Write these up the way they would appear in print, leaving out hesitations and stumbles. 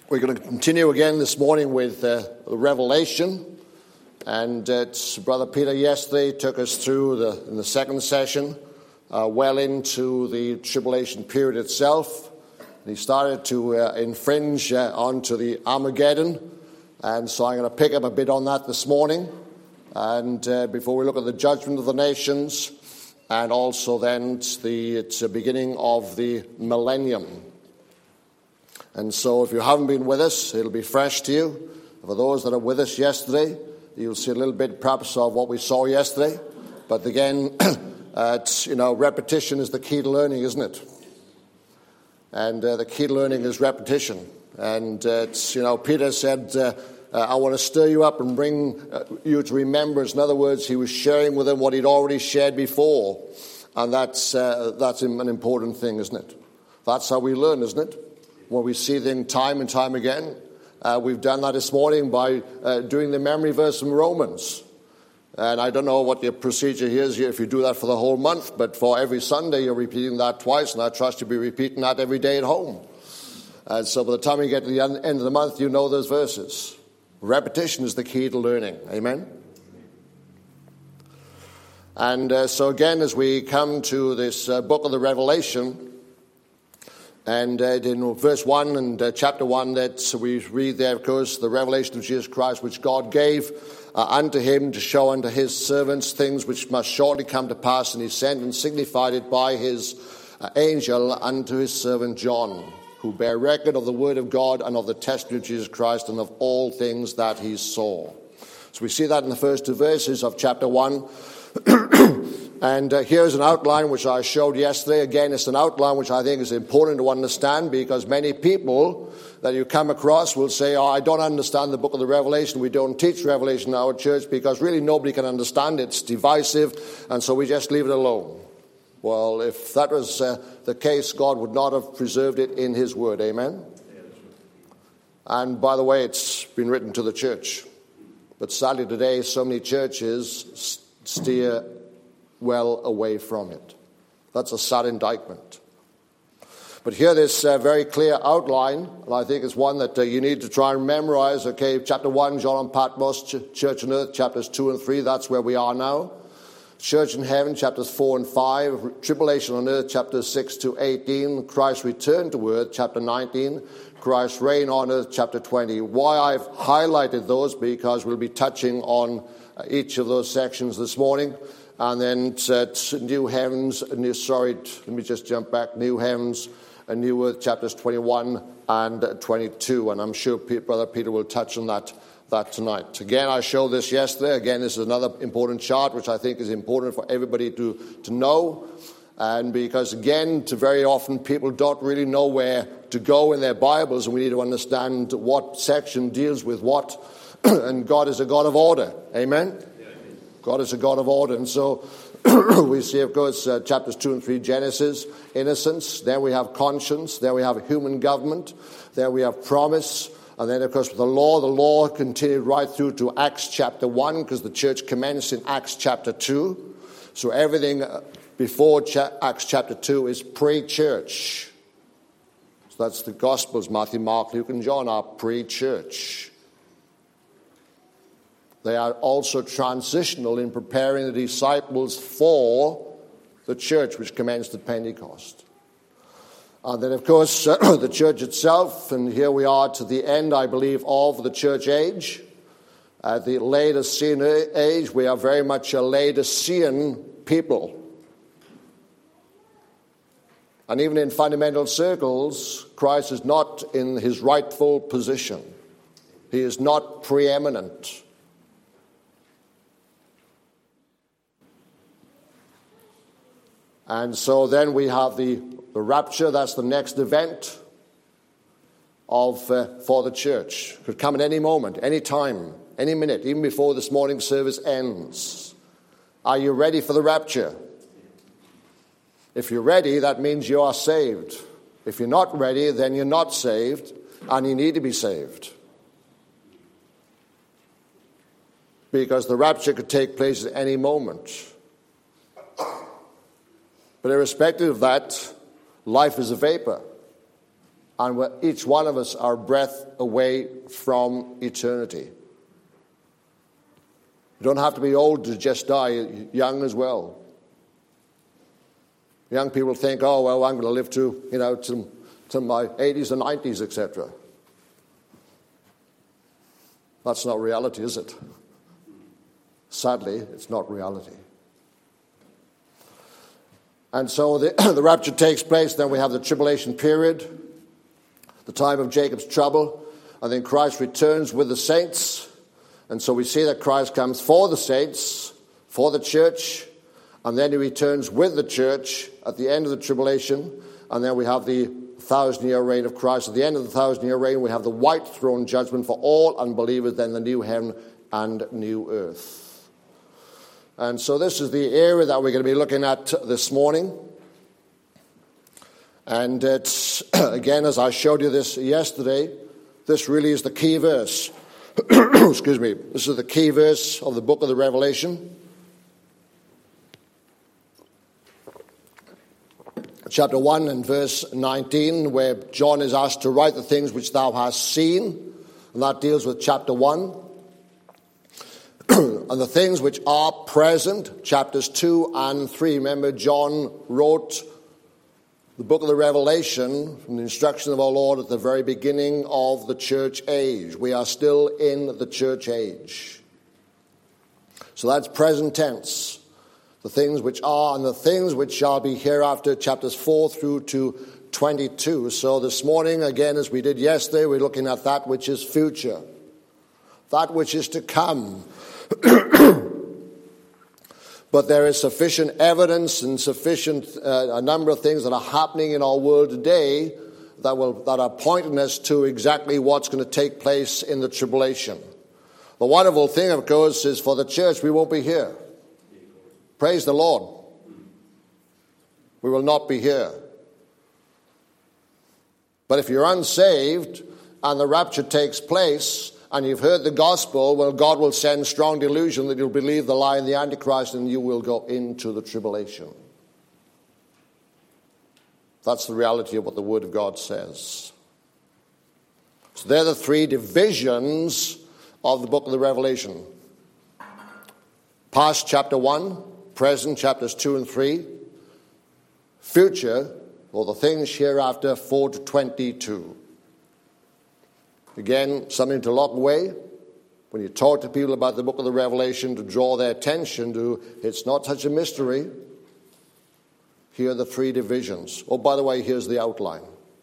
We're going to continue again this morning with Revelation. And Brother Peter yesterday took us through in the second session, well into the tribulation period itself. And he started to infringe onto the Armageddon. And so I'm going to pick up a bit on that this morning. And before we look at the judgment of the nations, and also then it's the beginning of the millennium. And so if you haven't been with us, it'll be fresh to you. For those that are with us yesterday, you'll see a little bit perhaps of what we saw yesterday. But again, repetition is the key to learning, isn't it? And the key to learning is repetition. And Peter said, I want to stir you up and bring you to remembrance. In other words, he was sharing with them what he'd already shared before. And that's an important thing, isn't it? That's how we learn, isn't it? When we see things time and time again. We've done that this morning by doing the memory verse from Romans. And I don't know what your procedure is if you do that for the whole month, but for every Sunday you're repeating that twice, and I trust you'll be repeating that every day at home. And so by the time you get to the end of the month, you know those verses. Repetition is the key to learning. Amen? And so again, as we come to this book of the Revelation, and in verse 1 and chapter 1, that we read there, of course, the revelation of Jesus Christ, which God gave unto him to show unto his servants things which must shortly come to pass. And he sent and signified it by his angel unto his servant John, who bear record of the word of God and of the testimony of Jesus Christ and of all things that he saw. So we see that in the first two verses of chapter 1. And here's an outline which I showed yesterday. Again, it's an outline which I think is important to understand, because many people that you come across will say, I don't understand the book of the Revelation. We don't teach Revelation in our church because really nobody can understand it. It's divisive, and so we just leave it alone. Well, if that was the case, God would not have preserved it in his word. Amen? And by the way, it's been written to the church. But sadly today, so many churches steer well away from it. That's a sad indictment. But here this very clear outline, and I think it's one that you need to try and memorize. Okay, chapter 1, John on Patmos, church on earth, chapters 2 and 3, that's where we are now. Church in heaven, chapters 4 and 5, tribulation on earth, chapters 6 to 18, Christ's return to earth, chapter 19, Christ's reign on earth, chapter 20. Why I've highlighted those, because we'll be touching on each of those sections this morning. And then new heavens, let me just jump back. New heavens and new earth, chapters 21 and 22. And I'm sure Brother Peter will touch on that tonight. Again, I showed this yesterday. Again, this is another important chart, which I think is important for everybody to know. And because, again, very often people don't really know where to go in their Bibles, and we need to understand what section deals with what. And God is a God of order. Amen? God is a God of order. And so we see, of course, chapters 2 and 3, Genesis, innocence. Then we have conscience. Then we have human government. Then we have promise. And then, of course, with the law continued right through to Acts chapter 1, because the church commenced in Acts chapter 2. So everything before Acts chapter 2 is pre-church. So that's the Gospels, Matthew, Mark, Luke, and John are pre-church. They are also transitional in preparing the disciples for the church which commenced at Pentecost. And then, of course, the church itself, and here we are to the end, I believe, of the church age. At the Laodicean age, we are very much a Laodicean people. And even in fundamental circles, Christ is not in his rightful position. He is not preeminent. And so then we have the rapture. That's the next event for the church. It could come at any moment, any time, any minute, even before this morning's service ends. Are you ready for the rapture? If you're ready, that means you are saved. If you're not ready, then you're not saved, and you need to be saved. Because the rapture could take place at any moment. But irrespective of that, life is a vapor. and each one of us are a breath away from eternity. You don't have to be old to just die, young as well. Young people think, oh, well, I'm going to live to my 80s and 90s, etc. That's not reality, is it? Sadly, it's not reality. And so the rapture takes place, then we have the tribulation period, the time of Jacob's trouble, and then Christ returns with the saints. And so we see that Christ comes for the saints, for the church, and then he returns with the church at the end of the tribulation, and then we have the 1,000-year reign of Christ. At the end of the 1,000-year reign, we have the white throne judgment for all unbelievers, then the new heaven and new earth. And so this is the area that we're going to be looking at this morning. And it's, again, as I showed you this yesterday, this really is the key verse. Excuse me. This is the key verse of the book of the Revelation. Chapter 1 and verse 19, where John is asked to write the things which thou hast seen. And that deals with chapter 1. And the things which are present, chapters 2 and 3. Remember, John wrote the book of the Revelation from the instruction of our Lord at the very beginning of the church age. We are still in the church age. So that's present tense. The things which are and the things which shall be hereafter, chapters 4 through to 22. So this morning, again, as we did yesterday, we're looking at that which is future, that which is to come. But there is sufficient evidence and sufficient a number of things that are happening in our world today that are pointing us to exactly what's going to take place in the tribulation. The wonderful thing, of course, is for the church, we won't be here. Praise the Lord. We will not be here. But if you're unsaved and the rapture takes place and you've heard the gospel, well, God will send strong delusion that you'll believe the lie and the Antichrist and you will go into the tribulation. That's the reality of what the Word of God says. So they're the three divisions of the book of the Revelation. Past, chapter 1. Present, chapters 2 and 3. Future, or the things hereafter, 4 to 22. Again, something to lock away when you talk to people about the book of the Revelation, to draw their attention to, it's not such a mystery. Here are the three divisions. Oh, by the way, here's the outline.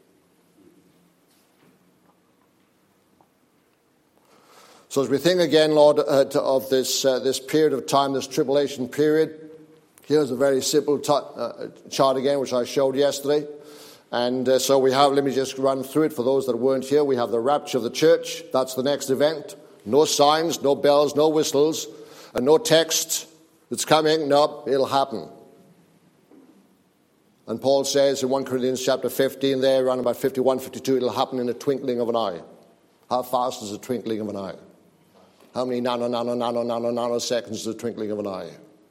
So as we think again, Lord, of this period of time, this tribulation period, here's a very simple chart again, which I showed yesterday. And so we have, let me just run through it for those that weren't here. We have the rapture of the church. That's the next event. No signs, no bells, no whistles, and no text that's coming. No, it'll happen. And Paul says in 1 Corinthians chapter 15 there, around about 51, 52, it'll happen in a twinkling of an eye. How fast is a twinkling of an eye? How many nanoseconds is a twinkling of an eye?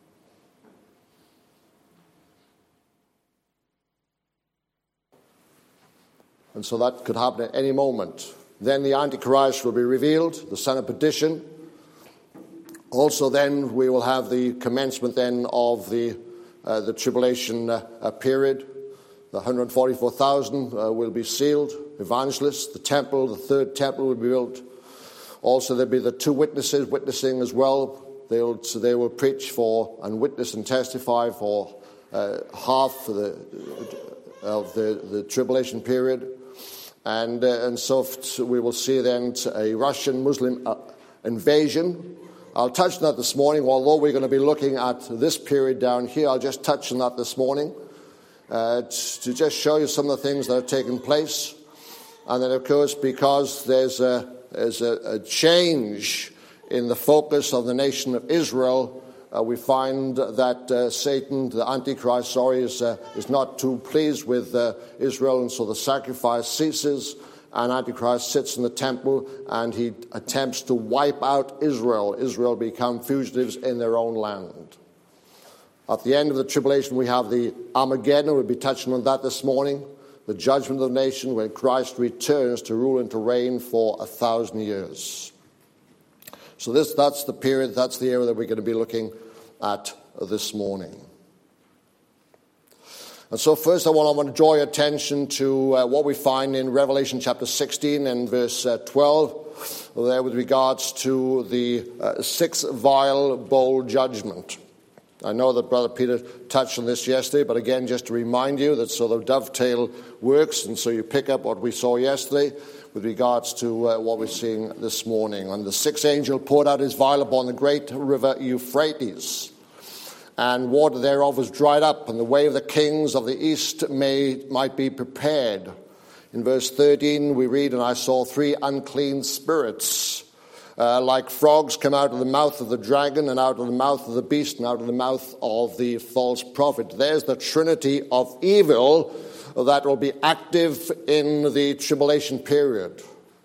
And so that could happen at any moment. Then the Antichrist will be revealed, the son of perdition. Also then we will have the commencement then of the tribulation period. The 144,000 will be sealed, evangelists. The temple, the third temple will be built. Also there'll be the two witnesses witnessing as well. They will preach for and witness and testify for half of the tribulation period. And so we will see then a Russian Muslim invasion. I'll touch on that this morning. Although we're going to be looking at this period down here, I'll just touch on that this morning to just show you some of the things that have taken place. And then, of course, because there's a change in the focus of the nation of Israel, we find that Satan, the Antichrist, is not too pleased with Israel, and so the sacrifice ceases, and Antichrist sits in the temple, and he attempts to wipe out Israel. Israel become fugitives in their own land. At the end of the tribulation, we have the Armageddon. We'll be touching on that this morning. the judgment of the nation when Christ returns to rule and to reign for 1,000 years. So that's the period, that's the area that we're going to be looking at this morning. And so first I want to draw your attention to what we find in Revelation chapter 16 and verse 12, there with regards to the sixth vial bowl judgment. I know that Brother Peter touched on this yesterday, but again, just to remind you that so the dovetail works, and so you pick up what we saw yesterday with regards to what we're seeing this morning. And the sixth angel poured out his vial upon the great river Euphrates, and water thereof was dried up, and the way of the kings of the east might be prepared. In verse 13 we read, and I saw three unclean spirits, like frogs, come out of the mouth of the dragon, and out of the mouth of the beast, and out of the mouth of the false prophet. There's the trinity of evil that will be active in the tribulation period.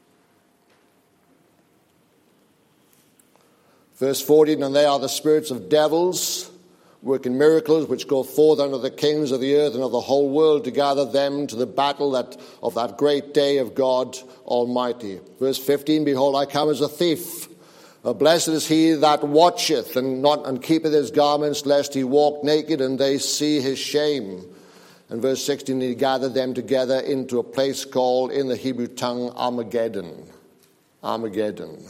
Verse 14, and they are the spirits of devils, working miracles, which go forth unto the kings of the earth and of the whole world to gather them to the battle of that great day of God Almighty. Verse 15, behold, I come as a thief. Blessed is he that watcheth and keepeth his garments, lest he walk naked and they see his shame. And verse 16, he gathered them together into a place called in the Hebrew tongue Armageddon. Armageddon.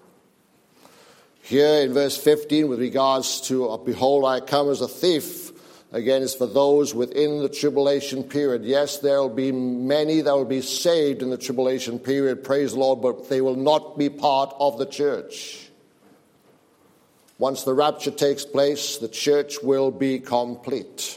Here in verse 15, with regards to, behold, I come as a thief, again, is for those within the tribulation period. Yes, there will be many that will be saved in the tribulation period, praise the Lord, but they will not be part of the church. Once the rapture takes place, the church will be complete.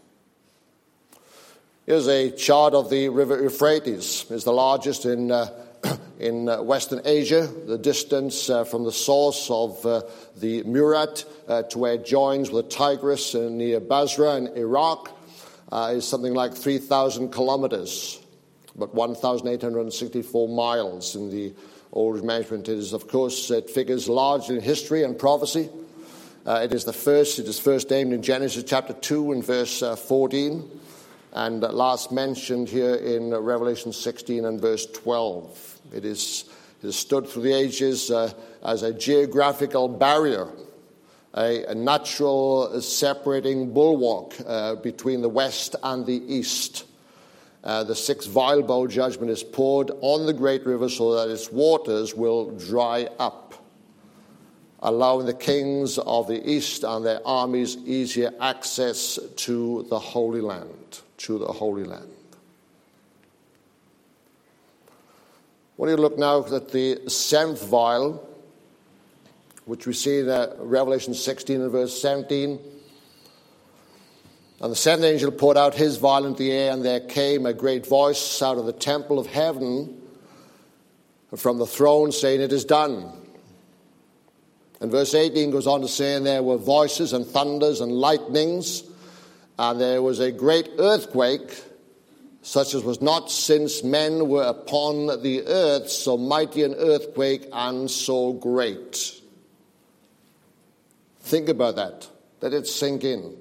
Here's a chart of the river Euphrates. It's the largest in Western Asia. The distance from the source of the Murat to where it joins with the Tigris near Basra in Iraq is something like 3,000 kilometers, but 1,864 miles in the old measurement. It is, of course, it figures largely in history and prophecy. It is first named in Genesis chapter 2 and verse 14, and last mentioned here in Revelation 16 and verse 12. It has stood through the ages as a geographical barrier, a natural separating bulwark between the west and the east. The sixth vial bowl judgment is poured on the great river so that its waters will dry up, allowing the kings of the east and their armies easier access to the Holy Land, I want you to look now at the seventh vial, which we see in Revelation 16 and verse 17. And the seventh angel poured out his vial into the air, and there came a great voice out of the temple of heaven from the throne, saying, it is done. And verse 18 goes on to say, and there were voices and thunders and lightnings, and there was a great earthquake, such as was not since men were upon the earth, so mighty an earthquake and so great. Think about that. Let it sink in.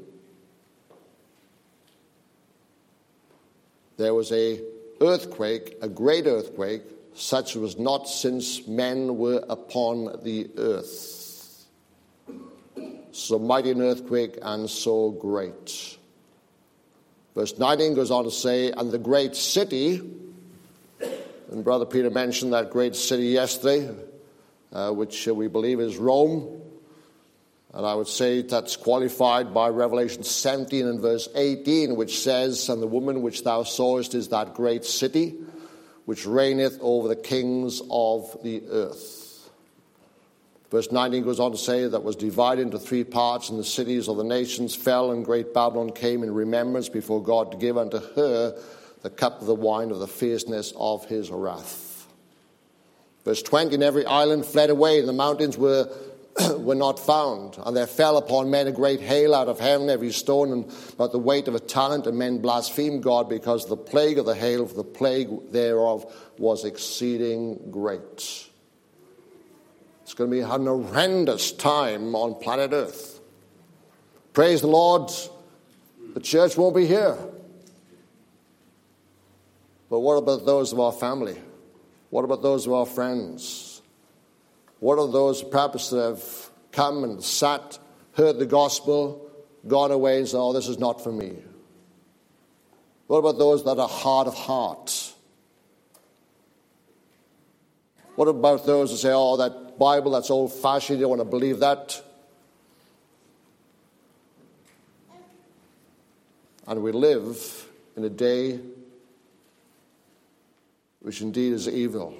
There was a earthquake, a great earthquake, such as was not since men were upon the earth. So mighty an earthquake and so great. Verse 19 goes on to say, and the great city, and Brother Peter mentioned that great city yesterday, which we believe is Rome. And I would say that's qualified by Revelation 17 and verse 18, which says, and the woman which thou sawest is that great city, which reigneth over the kings of the earth. Verse 19 goes on to say that was divided into three parts, and the cities of the nations fell, and great Babylon came in remembrance before God to give unto her the cup of the wine of the fierceness of his wrath. Verse 20, and every island fled away, and the mountains were not found. And there fell upon men a great hail out of heaven, every stone and about the weight of a talent, and men blasphemed God because of the plague of the hail, for the plague thereof was exceeding great. It's going to be an horrendous time on planet Earth. Praise the Lord, the church won't be here. But what about those of our family? What about those of our friends? What are those perhaps that have come and sat, heard the gospel, gone away and said, oh, this is not for me? What about those that are hard of heart? What about those who say, oh, that Bible, that's old-fashioned, you don't want to believe that? And we live in a day which indeed is evil.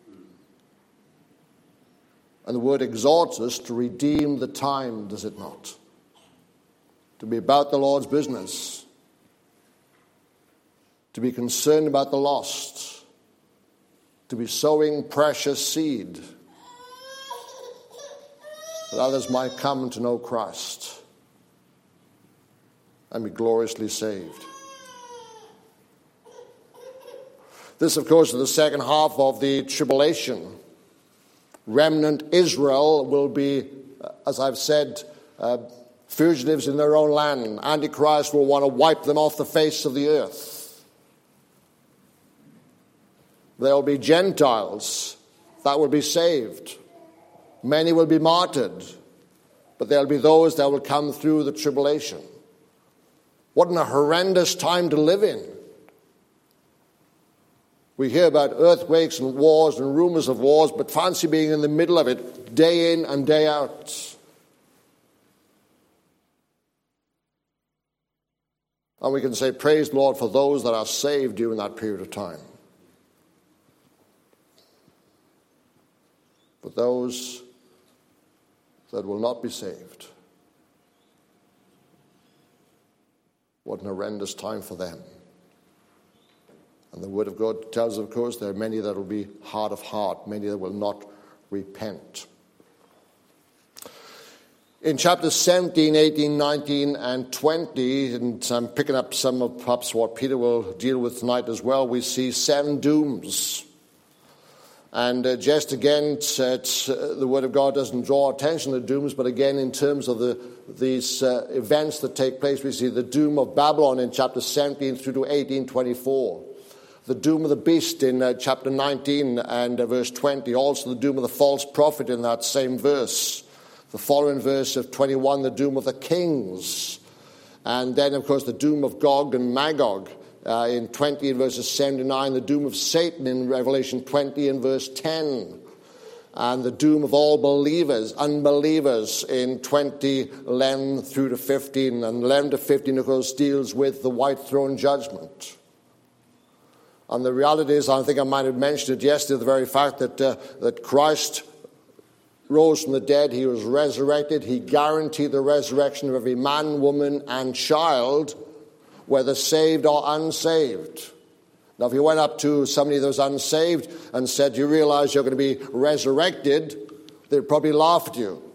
And the word exhorts us to redeem the time, does it not? To be about the Lord's business. To be concerned about the lost. To be sowing precious seed. That others might come to know Christ and be gloriously saved. This, of course, is the second half of the tribulation. Remnant Israel will be, as I've said, fugitives in their own land. Antichrist will want to wipe them off the face of the earth. There will be Gentiles that will be saved. Many will be martyred, but there will be those that will come through the tribulation. What a horrendous time to live in. We hear about earthquakes and wars and rumors of wars, but fancy being in the middle of it day in and day out. And we can say, praise the Lord for those that are saved during that period of time. But those that will not be saved, what an horrendous time for them. And the Word of God tells us, of course, there are many that will be hard of heart, many that will not repent. In chapters 17, 18, 19, and 20, and I'm picking up some of perhaps what Peter will deal with tonight as well, we see 7 dooms. And just again, the Word of God doesn't draw attention to dooms, but again, in terms of these events that take place, we see the doom of Babylon in chapter 17 through to 18:24. The doom of the beast in chapter 19 and verse 20. Also the doom of the false prophet in that same verse. The following verse of 21, the doom of the kings. And then, of course, the doom of Gog and Magog in 20 and verses 7 to 9. The doom of Satan in Revelation 20 and verse 10. And the doom of all believers, unbelievers in 20, 11 through to 15. And 11 to 15, of course, deals with the white throne judgment. And the reality is, I think I might have mentioned it yesterday, the very fact that Christ rose from the dead, he was resurrected, he guaranteed the resurrection of every man, woman, and child, whether saved or unsaved. Now, if you went up to somebody that was unsaved and said, you realize you're going to be resurrected, they'd probably laugh at you.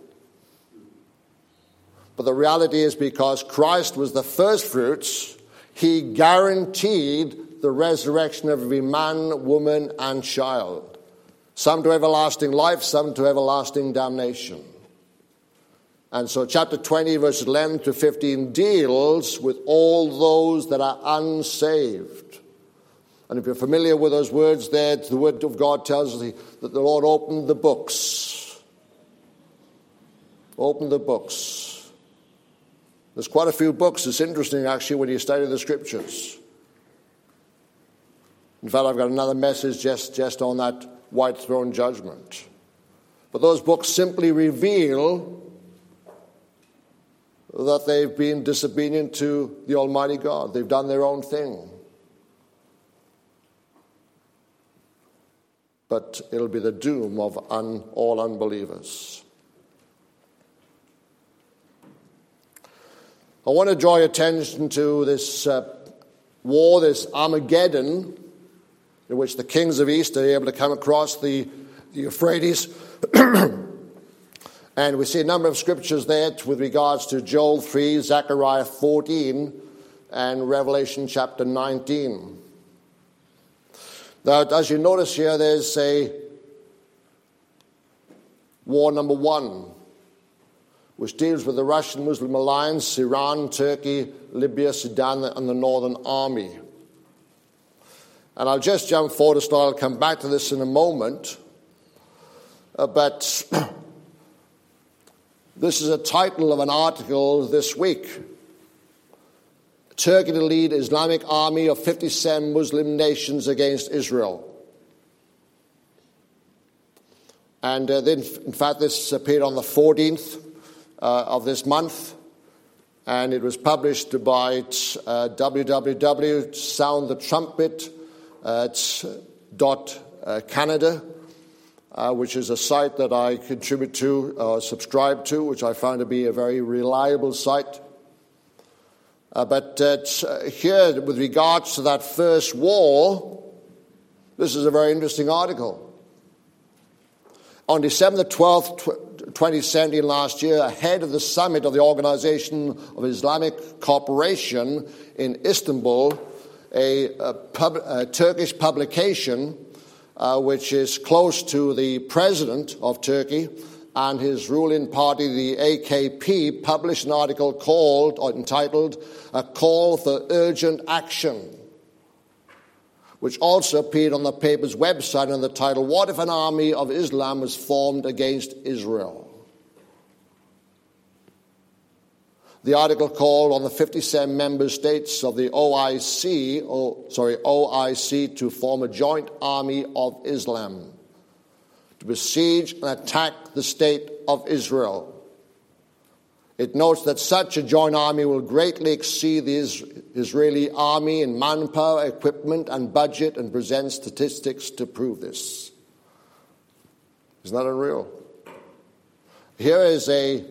But the reality is, because Christ was the first fruits, he guaranteed the resurrection of every man, woman, and child. Some to everlasting life, some to everlasting damnation. And so chapter 20, verses 11 to 15 deals with all those that are unsaved. And if you're familiar with those words there, the Word of God tells us that the Lord opened the books. Opened the books. There's quite a few books. It's interesting, actually, when you study the Scriptures. In fact, I've got another message just on that white throne judgment. But those books simply reveal that they've been disobedient to the Almighty God. They've done their own thing. But it'll be the doom of all unbelievers. I want to draw your attention to this war, this Armageddon, in which the kings of East are able to come across the Euphrates. And we see a number of scriptures there with regards to Joel 3, Zechariah 14, and Revelation chapter 19. Now, as you notice here, there's a war number 1, which deals with the Russian-Muslim alliance, Iran, Turkey, Libya, Sudan, and the Northern Army. And I'll just jump forward a style. I'll come back to this in a moment. But this is a title of an article this week. Turkey to lead Islamic army of 57 Muslim nations against Israel. And then, in fact, this appeared on the 14th of this month. And it was published by www.soundthetrumpet.canada, which is a site that I contribute to, subscribe to, which I found to be a very reliable site. But here, with regards to that first war, this is a very interesting article. On December the 12th, 2017, last year, ahead of the summit of the Organization of Islamic Cooperation in Istanbul, a Turkish publication which is close to the president of Turkey and his ruling party, the AKP, published an article entitled "A Call for Urgent Action," which also appeared on the paper's website under the title, "What if an Army of Islam was formed against Israel?" The article called on the 57 member states of the OIC to form a joint army of Islam to besiege and attack the state of Israel. It notes that such a joint army will greatly exceed the Israeli army in manpower, equipment, and budget, and presents statistics to prove this. Isn't that unreal? Here is a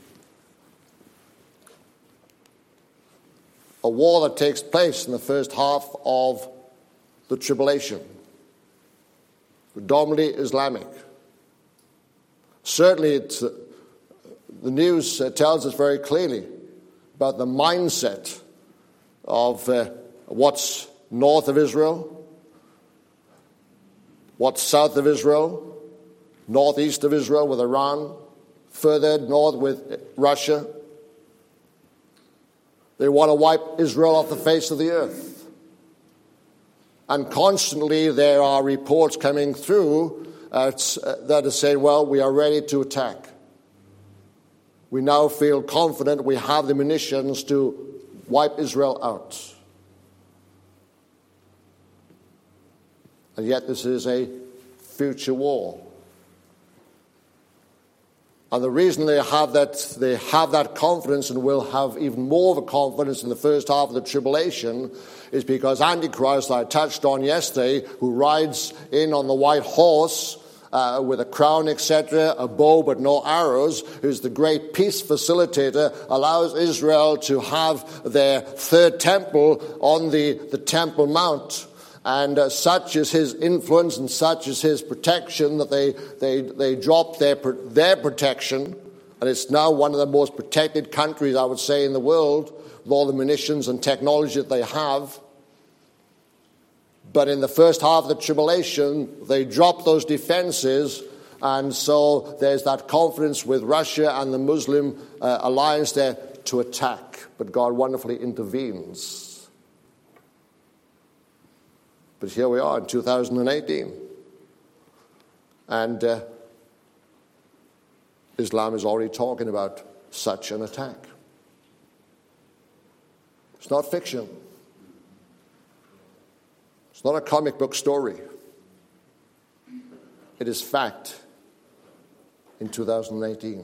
war that takes place in the first half of the tribulation, predominantly Islamic. Certainly, the news tells us very clearly about the mindset of what's north of Israel, what's south of Israel, northeast of Israel with Iran, further north with Russia. They want to wipe Israel off the face of the earth. And constantly there are reports coming through that are saying, well, we are ready to attack. We now feel confident we have the munitions to wipe Israel out. And yet this is a future war. And the reason they have that confidence and will have even more of a confidence in the first half of the tribulation is because Antichrist, I touched on yesterday, who rides in on the white horse with a crown, etc., a bow but no arrows, who's the great peace facilitator, allows Israel to have their third temple on the Temple Mount. And such is his influence and such is his protection that they drop their protection. And it's now one of the most protected countries, I would say, in the world, with all the munitions and technology that they have. But in the first half of the tribulation, they drop those defenses. And so there's that confidence with Russia and the Muslim alliance there to attack. But God wonderfully intervenes. But here we are in 2018. And Islam is already talking about such an attack. It's not fiction. It's not a comic book story. It is fact in 2018.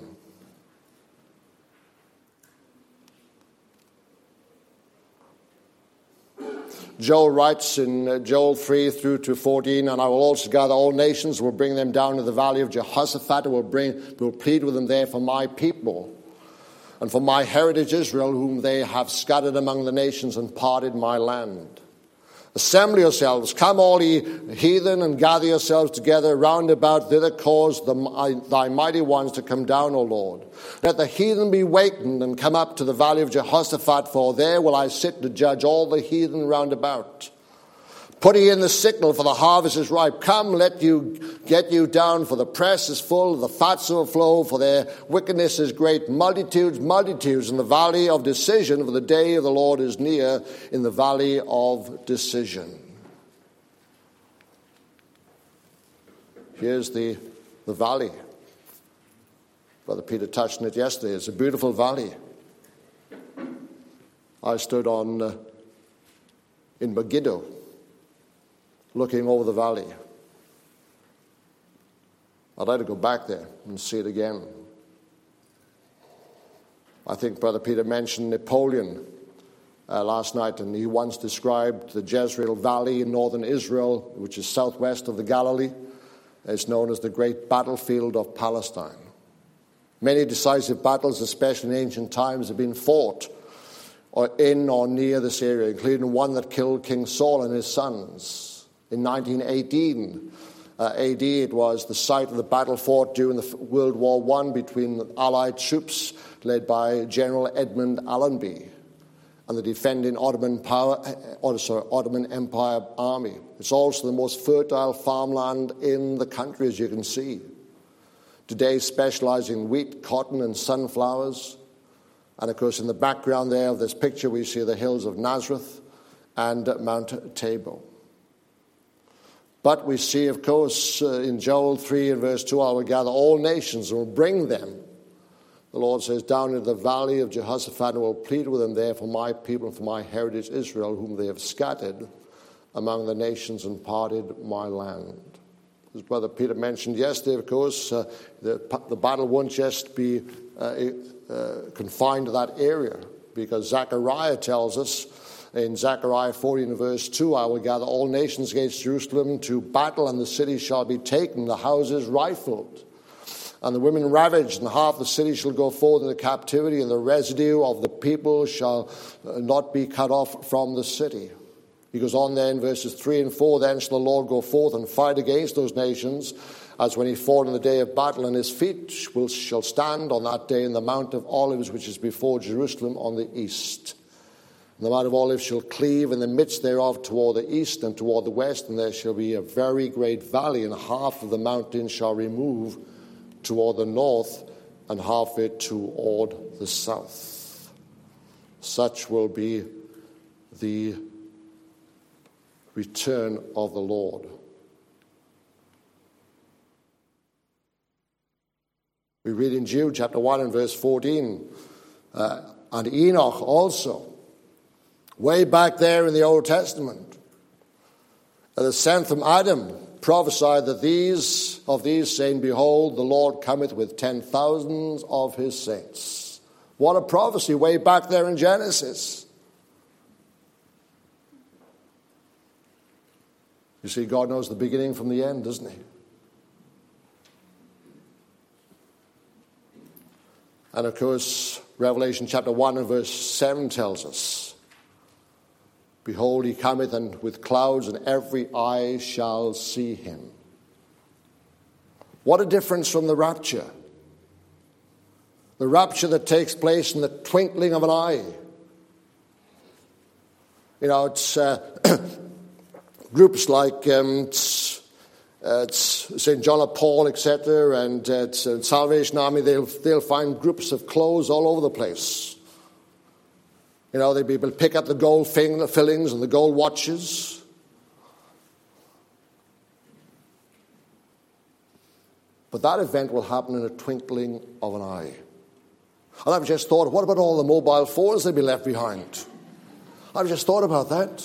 Joel writes in Joel 3 through to 14, "And I will also gather all nations, will bring them down to the valley of Jehoshaphat, and will plead with them there for my people, and for my heritage Israel, whom they have scattered among the nations and parted my land. Assemble yourselves, come all ye heathen, and gather yourselves together round about thither, cause thy mighty ones to come down, O Lord. Let the heathen be wakened, and come up to the valley of Jehoshaphat, for there will I sit to judge all the heathen round about. Put ye in the signal, for the harvest is ripe. Come, get you down, for the press is full, the fats overflow, for their wickedness is great. Multitudes, multitudes in the valley of decision, for the day of the Lord is near in the valley of decision." Here's the valley. Brother Peter touched on it yesterday. It's a beautiful valley. I stood in Megiddo, looking over the valley. I'd like to go back there and see it again. I think Brother Peter mentioned Napoleon last night, and he once described the Jezreel Valley in northern Israel, which is southwest of the Galilee. It's known as the great battlefield of Palestine. Many decisive battles, especially in ancient times, have been fought in or near this area, including one that killed King Saul and his sons. In 1918 AD, it was the site of the battle fought during the World War I between the Allied troops led by General Edmund Allenby and the defending Ottoman Empire army. It's also the most fertile farmland in the country, as you can see. Today specializing in wheat, cotton, and sunflowers. And of course, in the background there of this picture, we see the hills of Nazareth and Mount Tabor. But we see, of course, in Joel 3 and verse 2, I will gather all nations and will bring them, the Lord says, down into the valley of Jehoshaphat, and will plead with them there for my people and for my heritage Israel, whom they have scattered among the nations and parted my land. As Brother Peter mentioned yesterday, of course, the battle won't just be confined to that area, because Zechariah tells us in Zechariah 14 verse 2, I will gather all nations against Jerusalem to battle, and the city shall be taken, the houses rifled, and the women ravaged, and half the city shall go forth into captivity, and the residue of the people shall not be cut off from the city. He goes on there in verses 3 and 4, then shall the Lord go forth and fight against those nations, as when he fought in the day of battle, and his feet shall stand on that day in the Mount of Olives, which is before Jerusalem on the east. And the Mount of Olives shall cleave in the midst thereof toward the east and toward the west, and there shall be a very great valley, and half of the mountain shall remove toward the north, and half it toward the south. Such will be the return of the Lord. We read in Jude chapter 1 and verse 14, and Enoch also, way back there in the Old Testament, the descent from Adam, prophesied that these, saying, behold, the Lord cometh with 10,000s of his saints. What a prophecy way back there in Genesis. You see, God knows the beginning from the end, doesn't he? And of course, Revelation chapter 1 and verse 7 tells us, behold, he cometh and with clouds, and every eye shall see him. What a difference from the rapture. The rapture that takes place in the twinkling of an eye. You know, it's groups like St. John of Paul, etc., and Salvation Army, they'll find groups of clothes all over the place. You know, they'd be able to pick up the gold fillings and the gold watches. But that event will happen in a twinkling of an eye. And I've just thought, what about all the mobile phones they'd be left behind? I've just thought about that.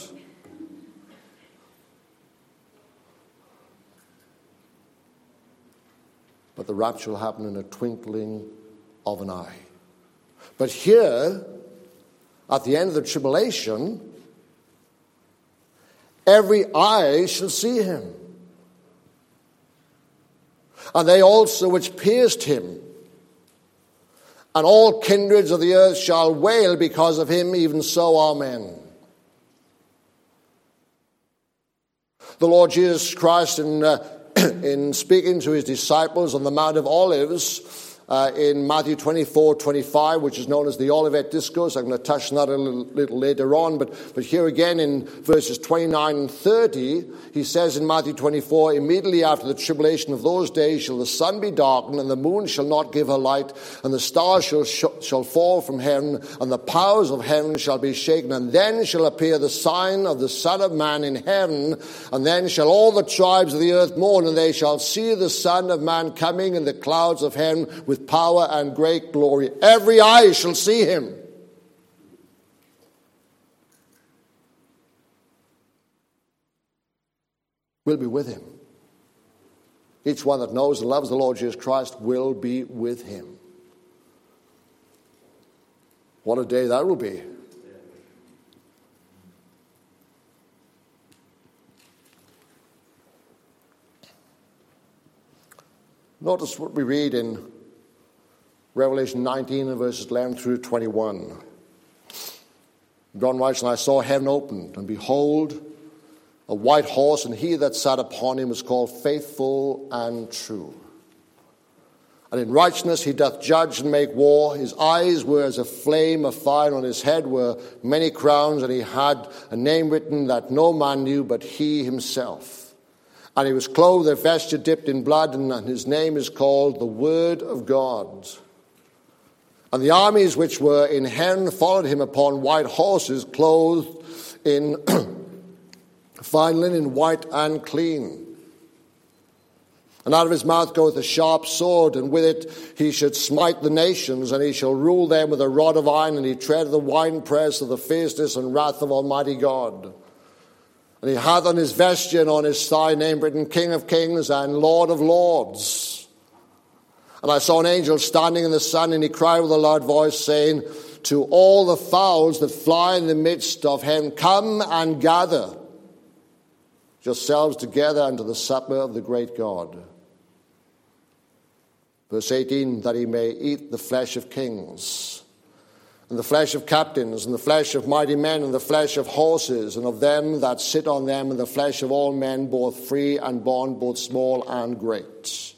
But the rapture will happen in a twinkling of an eye. But here, at the end of the tribulation, every eye shall see him. And they also which pierced him. And all kindreds of the earth shall wail because of him, even so, amen. The Lord Jesus Christ, in speaking to his disciples on the Mount of Olives, in Matthew 24:25, which is known as the Olivet Discourse. I'm going to touch on that a little later on. But here again in verses 29 and 30, he says in Matthew 24, immediately after the tribulation of those days shall the sun be darkened, and the moon shall not give her light, and the stars shall fall from heaven, and the powers of heaven shall be shaken. And then shall appear the sign of the Son of Man in heaven, and then shall all the tribes of the earth mourn, and they shall see the Son of Man coming in the clouds of heaven with power and great glory. Every eye shall see him. We'll be with him. Each one that knows and loves the Lord Jesus Christ will be with him. What a day that will be. Notice what we read in Revelation 19 and verses 11 through 21. John writes, and I saw heaven opened, and behold, a white horse, and he that sat upon him was called Faithful and True. And in righteousness he doth judge and make war. His eyes were as a flame of fire, on his head were many crowns, and he had a name written that no man knew but he himself. And he was clothed with a vesture dipped in blood, and his name is called the Word of God. And the armies which were in heaven followed him upon white horses, clothed in fine linen, white and clean. And out of his mouth goeth a sharp sword, and with it he should smite the nations, and he shall rule them with a rod of iron, and he treadeth the winepress of the fierceness and wrath of Almighty God. And he hath on his vesture and on his thigh name written, King of Kings and Lord of Lords. And I saw an angel standing in the sun, and he cried with a loud voice, saying, to all the fowls that fly in the midst of heaven, come and gather yourselves together unto the supper of the great God. Verse 18, that he may eat the flesh of kings, and the flesh of captains, and the flesh of mighty men, and the flesh of horses, and of them that sit on them, and the flesh of all men, both free and bond, both small and great.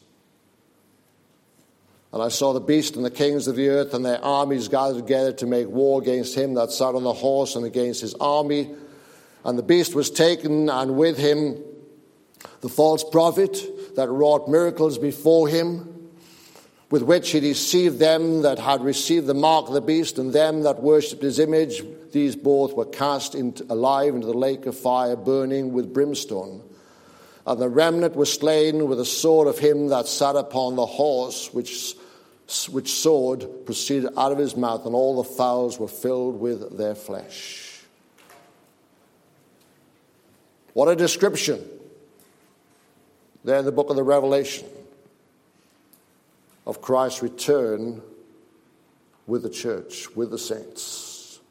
And I saw the beast and the kings of the earth and their armies gathered together to make war against him that sat on the horse and against his army. And the beast was taken, and with him the false prophet that wrought miracles before him, with which he deceived them that had received the mark of the beast, and them that worshipped his image. These both were cast alive into the lake of fire, burning with brimstone. And the remnant was slain with the sword of him that sat upon the horse, which sword proceeded out of his mouth, and all the fowls were filled with their flesh. What a description there in the book of the Revelation of Christ's return with the church, with the saints.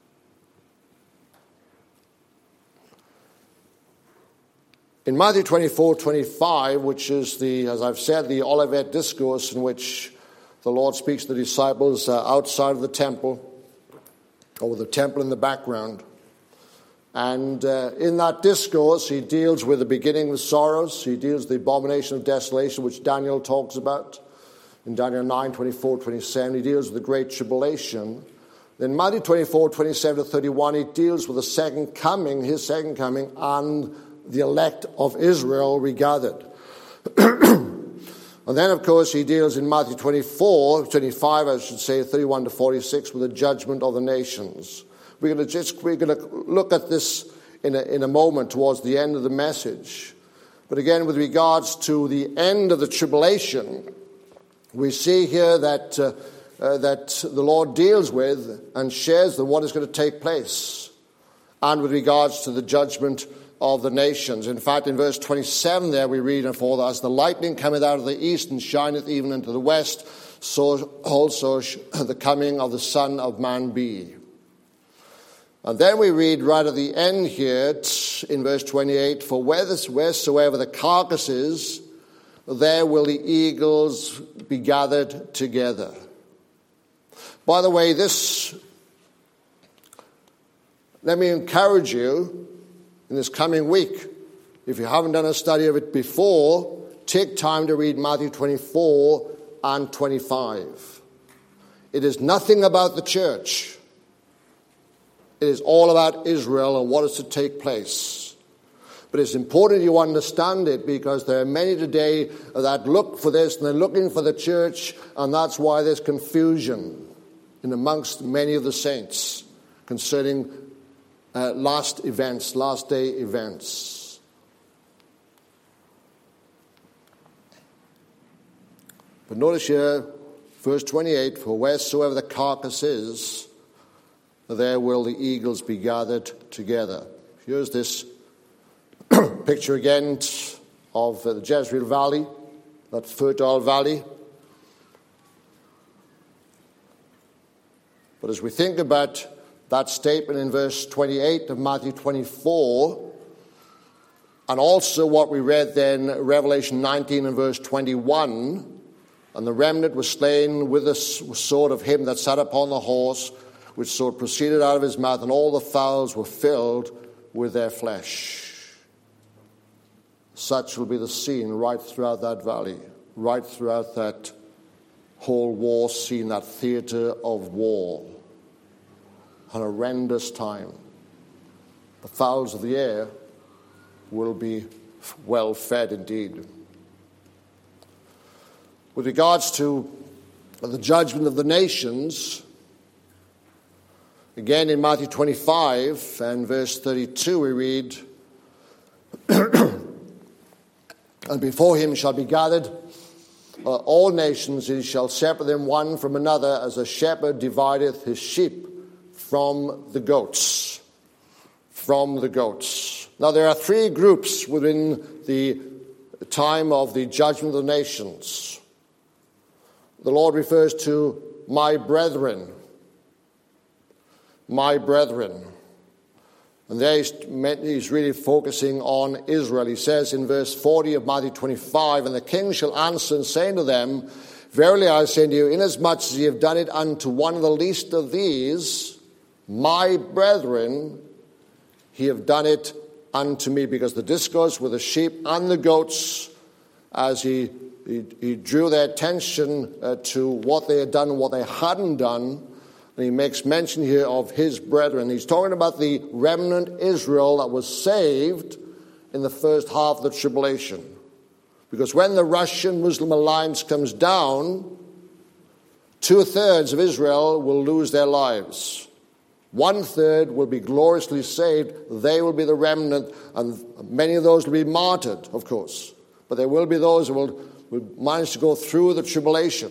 In Matthew 24:25, which is as I've said, the Olivet Discourse, in which the Lord speaks to the disciples outside of the temple, or with the temple in the background. And in that discourse, he deals with the beginning of sorrows. He deals with the abomination of desolation, which Daniel talks about in Daniel 9:24-27. He deals with the great tribulation. Then Matthew 24:27-31, he deals with the second coming, his second coming, and the elect of Israel regathered. And then, of course, he deals in Matthew 25, I should say, 31-46, with the judgment of the nations. We're going to look at this in a moment towards the end of the message. But again, with regards to the end of the tribulation, we see here that the Lord deals with and shares them what is going to take place, and with regards to the judgment of the nations. In fact, in verse 27 there we read, for as the lightning cometh out of the east and shineth even into the west, so also the coming of the Son of Man be. And then we read right at the end here in verse 28, for wheresoever the carcass is, there will the eagles be gathered together. By the way, let me encourage you in this coming week, if you haven't done a study of it before, take time to read Matthew 24 and 25. It is nothing about the church. It is all about Israel and what is to take place. But it's important you understand it, because there are many today that look for this and they're looking for the church, and that's why there's confusion in amongst many of the saints concerning last day events. But notice here, verse 28, for wheresoever the carcass is, there will the eagles be gathered together. Here's this picture again of the Jezreel Valley, that fertile valley. But as we think about that statement in verse 28 of Matthew 24, and also what we read then, Revelation 19 and verse 21, and the remnant was slain with the sword of him that sat upon the horse, which sword proceeded out of his mouth, and all the fowls were filled with their flesh. Such will be the scene right throughout that valley, right throughout that whole war scene, that theater of war. An horrendous time. The fowls of the air will be well fed indeed. With regards to the judgment of the nations, again in Matthew 25 and verse 32 we read, and before him shall be gathered all nations, and he shall separate them one from another, as a shepherd divideth his sheep from the goats. From the goats. Now there are three groups within the time of the judgment of the nations. The Lord refers to my brethren. My brethren. And there he's really focusing on Israel. He says in verse 40 of Matthew 25, and the king shall answer and say unto them, verily I say unto you, inasmuch as ye have done it unto one of the least of these, my brethren, he have done it unto me. Because the discourse with the sheep and the goats, as he drew their attention to what they had done and what they hadn't done, and he makes mention here of his brethren. He's talking about the remnant Israel that was saved in the first half of the tribulation. Because when the Russian-Muslim alliance comes down, 2/3 of Israel will lose their lives. 1/3 will be gloriously saved. They will be the remnant, and many of those will be martyred, of course. But there will be those who will manage to go through the tribulation.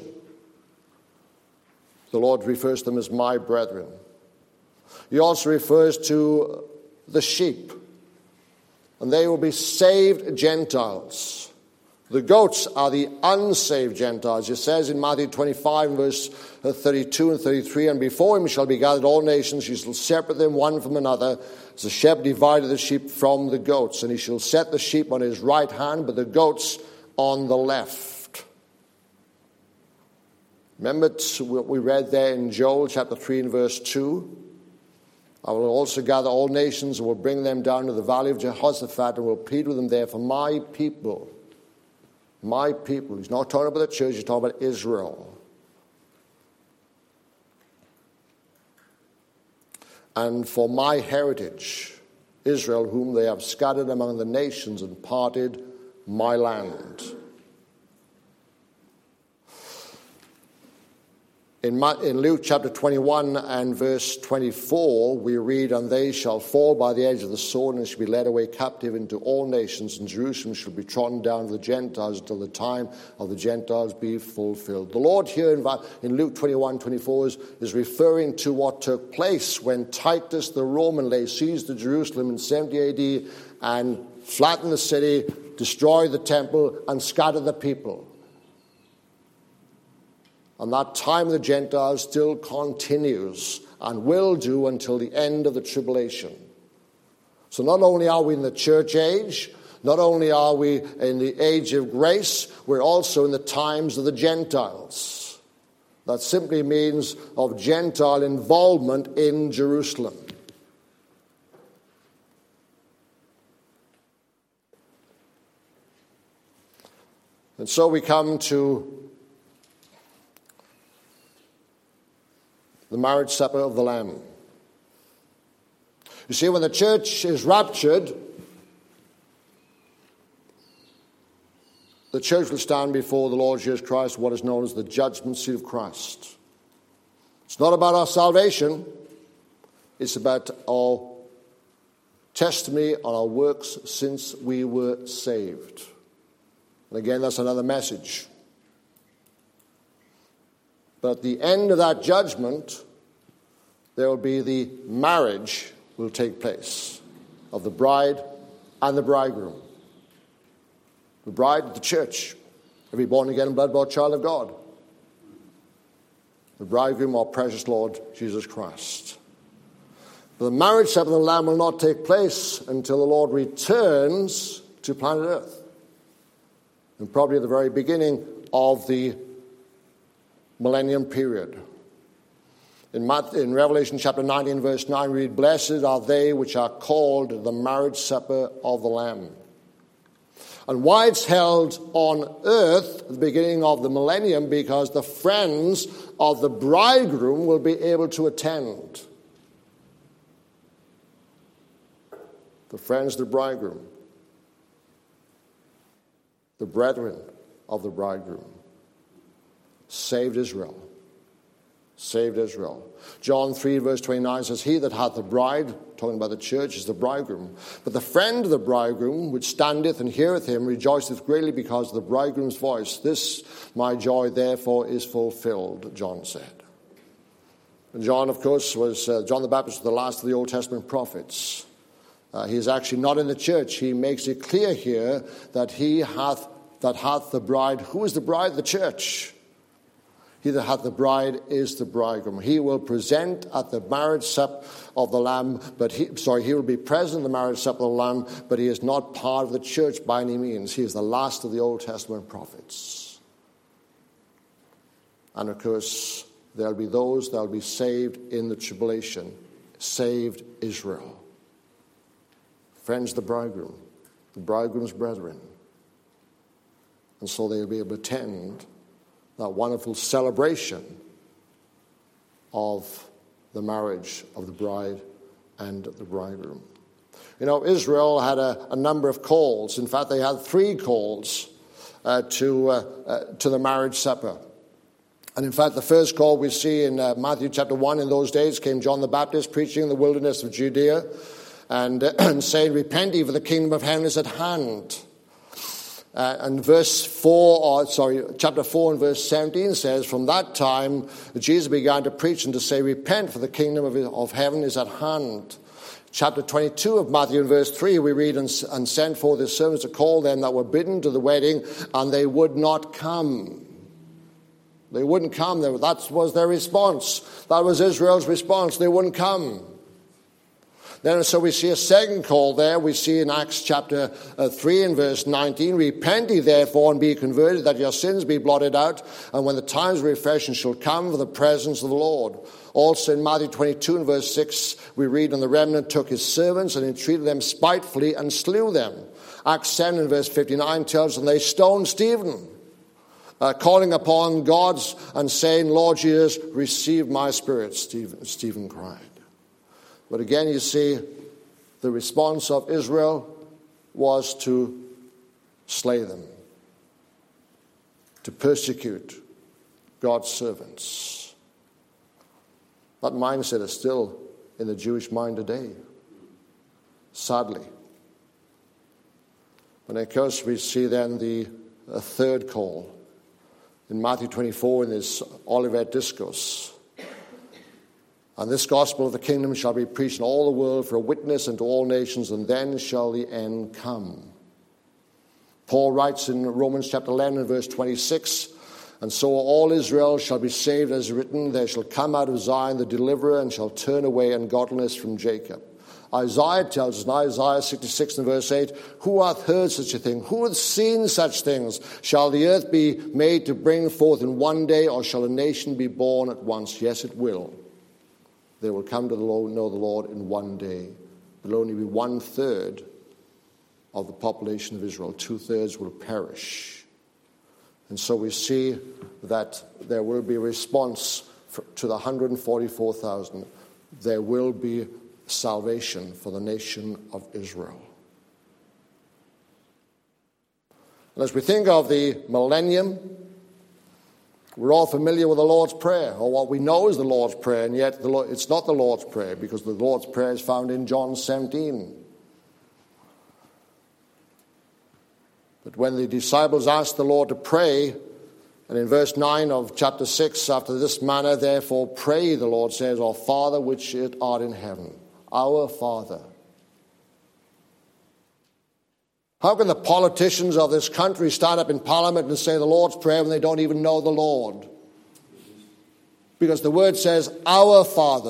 The Lord refers to them as my brethren. He also refers to the sheep, and they will be saved Gentiles. The goats are the unsaved Gentiles. It says in Matthew 25, verse 32 and 33, and before him shall be gathered all nations. He shall separate them one from another, as the shepherd divided the sheep from the goats. And he shall set the sheep on his right hand, but the goats on the left. Remember what we read there in Joel chapter 3 and verse 2? I will also gather all nations and will bring them down to the valley of Jehoshaphat and will plead with them there for my people. My people. He's not talking about the church, he's talking about Israel. And for my heritage, Israel, whom they have scattered among the nations and parted my land. In Luke chapter 21 and verse 24, we read, and they shall fall by the edge of the sword and shall be led away captive into all nations, and Jerusalem shall be trodden down to the Gentiles until the time of the Gentiles be fulfilled. The Lord here in Luke 21:24 is referring to what took place when Titus the Roman lay siege to Jerusalem in 70 AD and flattened the city, destroyed the temple, and scattered the people. And that time of the Gentiles still continues and will do until the end of the tribulation. So not only are we in the church age, not only are we in the age of grace, we're also in the times of the Gentiles. That simply means of Gentile involvement in Jerusalem. And so we come to the marriage supper of the Lamb. You see, when the church is raptured, the church will stand before the Lord Jesus Christ, what is known as the judgment seat of Christ. It's not about our salvation. It's about our testimony on our works since we were saved. And again, that's another message. But at the end of that judgment, there will be the marriage will take place of the bride and the bridegroom. The bride, the church, every born-again and blood-bought child of God. The bridegroom, our precious Lord Jesus Christ. But the marriage supper of the Lamb will not take place until the Lord returns to planet Earth. And probably at the very beginning of the millennium period. In Revelation chapter 19, verse 9, we read, "Blessed are they which are called the marriage supper of the Lamb." And why it's held on earth at the beginning of the millennium? Because the friends of the bridegroom will be able to attend. The friends of the bridegroom. The brethren of the bridegroom. Saved Israel. Saved Israel. John 3 verse 29 says, "He that hath the bride," talking about the church, "is the bridegroom. But the friend of the bridegroom, which standeth and heareth him, rejoiceth greatly because of the bridegroom's voice. This my joy therefore is fulfilled," John said. And John, of course, was John the Baptist was the last of the Old Testament prophets. He is actually not in the church. He makes it clear here that he hath the bride. Who is the bride? The church. He that hath the bride is the bridegroom. He will present at the marriage supper of the Lamb, he will be present at the marriage supper of the Lamb, but he is not part of the church by any means. He is the last of the Old Testament prophets. And of course, there will be those that will be saved in the tribulation, saved Israel. Friends, the bridegroom's brethren. And so they'll be able to attend that wonderful celebration of the marriage of the bride and the bridegroom. You know, Israel had a number of calls. In fact, they had 3 calls to the marriage supper. And in fact, the first call we see in Matthew chapter 1, "In those days came John the Baptist preaching in the wilderness of Judea and saying, Repent ye, for the kingdom of heaven is at hand." And chapter 4 and verse 17 says, "From that time Jesus began to preach and to say, Repent, for the kingdom of heaven is at hand." Chapter 22 of Matthew and verse 3, we read, "And sent forth his servants to call them that were bidden to the wedding, and they would not come." They wouldn't come. That was their response. That was Israel's response. They wouldn't come. Then, so we see a second call there. We see in Acts chapter 3 and verse 19, "Repent ye therefore and be converted, that your sins be blotted out, and when the times of refreshing shall come for the presence of the Lord." Also in Matthew 22 and verse 6, we read, "And the remnant took his servants and entreated them spitefully and slew them." Acts 7 and verse 59 tells us, "And they stoned Stephen, calling upon God and saying, Lord Jesus, receive my spirit," Stephen cried. But again, you see, the response of Israel was to slay them, to persecute God's servants. That mindset is still in the Jewish mind today, sadly. And of course, we see then the third call in Matthew 24 in this Olivet Discourse. "And this gospel of the kingdom shall be preached in all the world for a witness unto all nations, and then shall the end come." Paul writes in Romans chapter 11 and verse 26, "And so all Israel shall be saved, as written, there shall come out of Zion the deliverer, and shall turn away ungodliness from Jacob." Isaiah tells us in Isaiah 66 and verse 8, "Who hath heard such a thing? Who hath seen such things? Shall the earth be made to bring forth in one day, or shall a nation be born at once? Yes, it will. They will come to know the Lord in one day. There will only be 1/3 of the population of Israel. 2/3 will perish." And so we see that there will be a response to the 144,000, there will be salvation for the nation of Israel. And as we think of the millennium, we're all familiar with the Lord's Prayer, or what we know is the Lord's Prayer, and yet it's not the Lord's Prayer, because the Lord's Prayer is found in John 17. But when the disciples asked the Lord to pray, and in verse 9 of chapter 6, after this manner, therefore pray, the Lord says, Our Father which art in heaven, our Father. How can the politicians of this country stand up in Parliament and say the Lord's Prayer when they don't even know the Lord? Because the word says, our Father.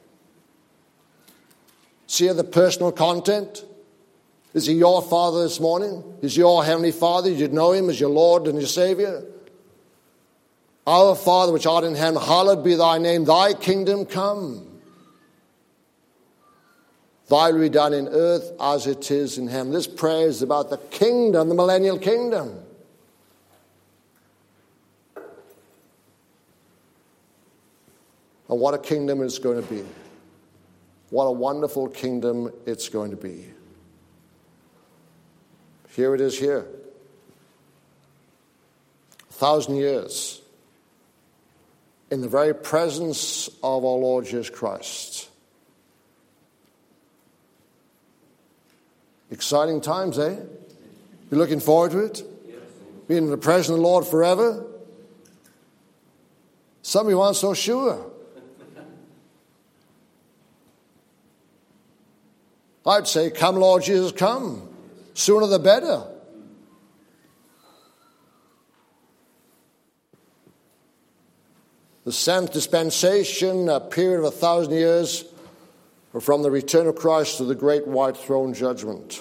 See the personal content? Is he your Father this morning? Is your Heavenly Father? Did you know him as your Lord and your Savior? Our Father which art in heaven, hallowed be thy name, thy kingdom come. Thy will be done in earth as it is in heaven. This prayer is about the kingdom, the millennial kingdom. And what a kingdom it's going to be. What a wonderful kingdom it's going to be. Here it is here. 1,000 years in the very presence of our Lord Jesus Christ. Exciting times, eh? You looking forward to it? Yes. Being in the presence of the Lord forever? Some of you aren't so sure. I'd say, come Lord Jesus, come. Sooner the better. The seventh dispensation, a period of 1,000 years, from the return of Christ to the great white throne judgment.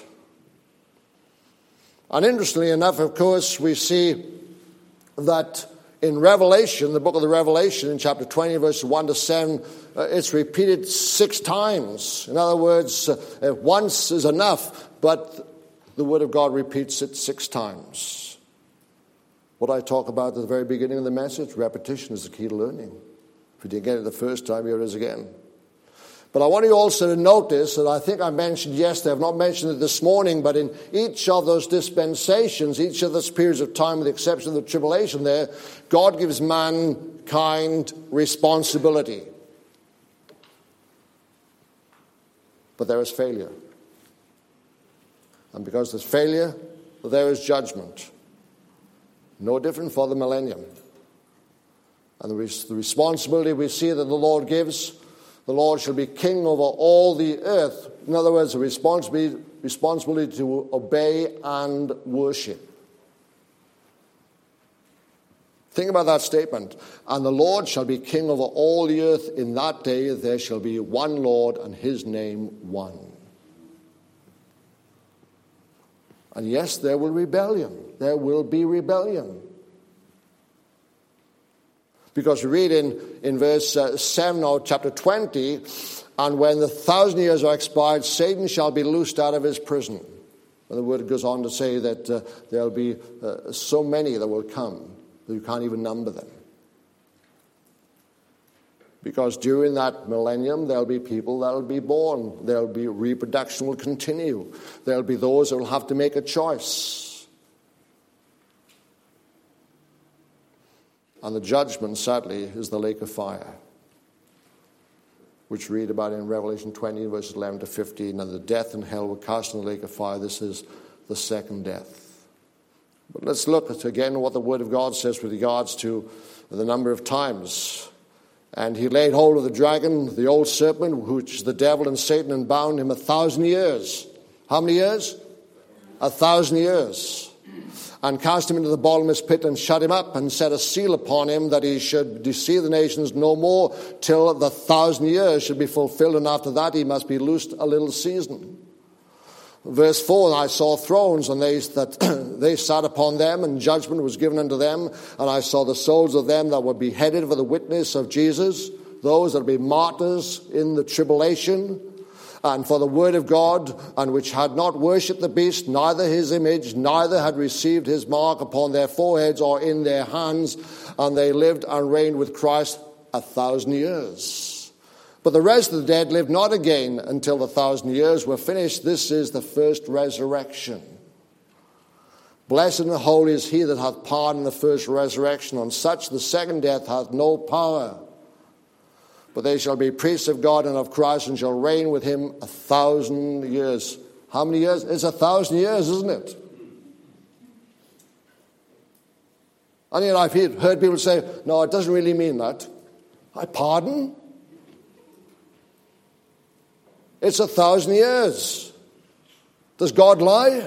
And interestingly enough, of course, we see that in Revelation, the book of the Revelation, in chapter 20, verses 1 to 7, it's repeated 6 times. In other words, once is enough, but the Word of God repeats it 6 times. What I talk about at the very beginning of the message, repetition is the key to learning. If you didn't get it the first time, here it is again. But I want you also to notice that I think I mentioned yesterday, I've not mentioned it this morning, but in each of those dispensations, each of those periods of time, with the exception of the tribulation there, God gives mankind responsibility. But there is failure. And because there's failure, there is judgment. No different for the millennium. And the responsibility we see that the Lord gives, the Lord shall be king over all the earth. In other words, the responsibility to obey and worship. Think about that statement. And the Lord shall be king over all the earth. In that day there shall be one Lord, and his name one. And yes, there will be rebellion. There will be rebellion. Because we read in verse 7 of chapter 20, and when the 1,000 years are expired, Satan shall be loosed out of his prison. And the word goes on to say that there will be so many that will come that you can't even number them. Because during that millennium, there'll be people that'll be born. There'll be reproduction will continue. There'll be those that will have to make a choice. And the judgment, sadly, is the lake of fire, which we read about in Revelation 20, verses 11 to 15. And the death and hell were cast in the lake of fire. This is the second death. But let's look at again what the Word of God says with regards to the number of times. And he laid hold of the dragon, the old serpent, which is the devil and Satan, and bound him 1,000 years. How many years? 1,000 years. And cast him into the bottomless pit and shut him up and set a seal upon him that he should deceive the nations no more till the 1,000 years should be fulfilled. And after that he must be loosed a little season. Verse 4, and I saw thrones, and they sat upon them, and judgment was given unto them. And I saw the souls of them that were beheaded for the witness of Jesus, those that will be martyrs in the tribulation, and for the word of God, and which had not worshipped the beast, neither his image, neither had received his mark upon their foreheads or in their hands. And they lived and reigned with Christ 1,000 years. But the rest of the dead live not again until the 1,000 years were finished. This is the first resurrection. Blessed and holy is he that hath part in the first resurrection. On such the second death hath no power. But they shall be priests of God and of Christ, and shall reign with him 1,000 years. How many years? It's 1,000 years, isn't it? And yet I've heard people say, no, it doesn't really mean that. I pardon? It's 1,000 years. Does God lie?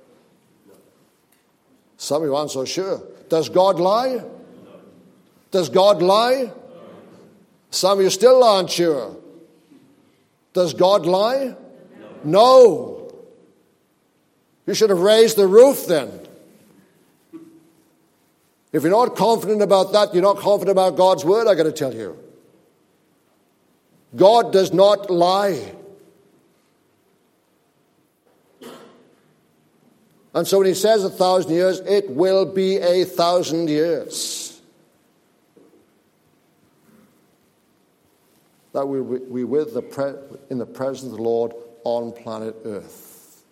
Some of you aren't so sure. Does God lie? Does God lie? Some of you still aren't sure. Does God lie? No. You should have raised the roof then. If you're not confident about that, you're not confident about God's word, I got to tell you. God does not lie. And so when he says 1,000 years, it will be 1,000 years. That we in the presence of the Lord on planet Earth.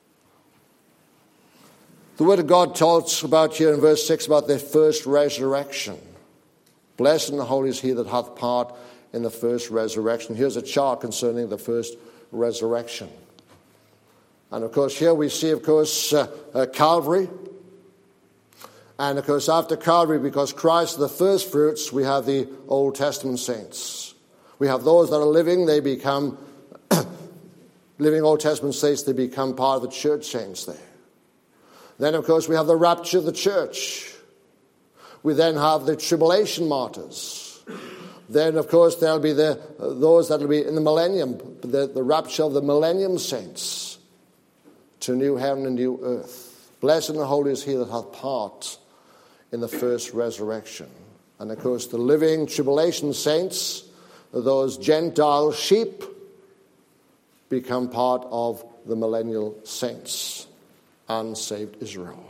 The Word of God talks about here in verse 6 about the first resurrection. Blessed and holy is he that hath part in the first resurrection. Here's a chart concerning the first resurrection. And, of course, here we see, of course, Calvary. And, of course, after Calvary, because Christ is the first fruits, we have the Old Testament saints. We have those that are living, they become, living Old Testament saints, they become part of the church saints there. Then, of course, we have the rapture of the church. We then have the tribulation martyrs. Then, of course, there'll be those that will be in the millennium, the rapture of the millennium saints. To new heaven and new earth. Blessed and holy is he that hath part in the first resurrection. And of course the living tribulation saints, those Gentile sheep, become part of the millennial saints, unsaved Israel.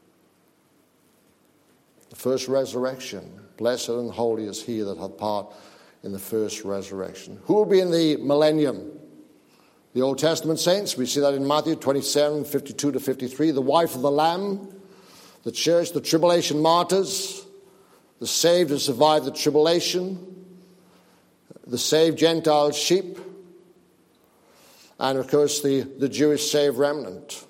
The first resurrection. Blessed and holy is he that hath part in the first resurrection. Who will be in the millennium? The Old Testament saints, we see that in Matthew 27, 52 to 53. The wife of the Lamb, the church, the tribulation martyrs, the saved who survived the tribulation, the saved Gentile sheep, and of course the Jewish saved remnant.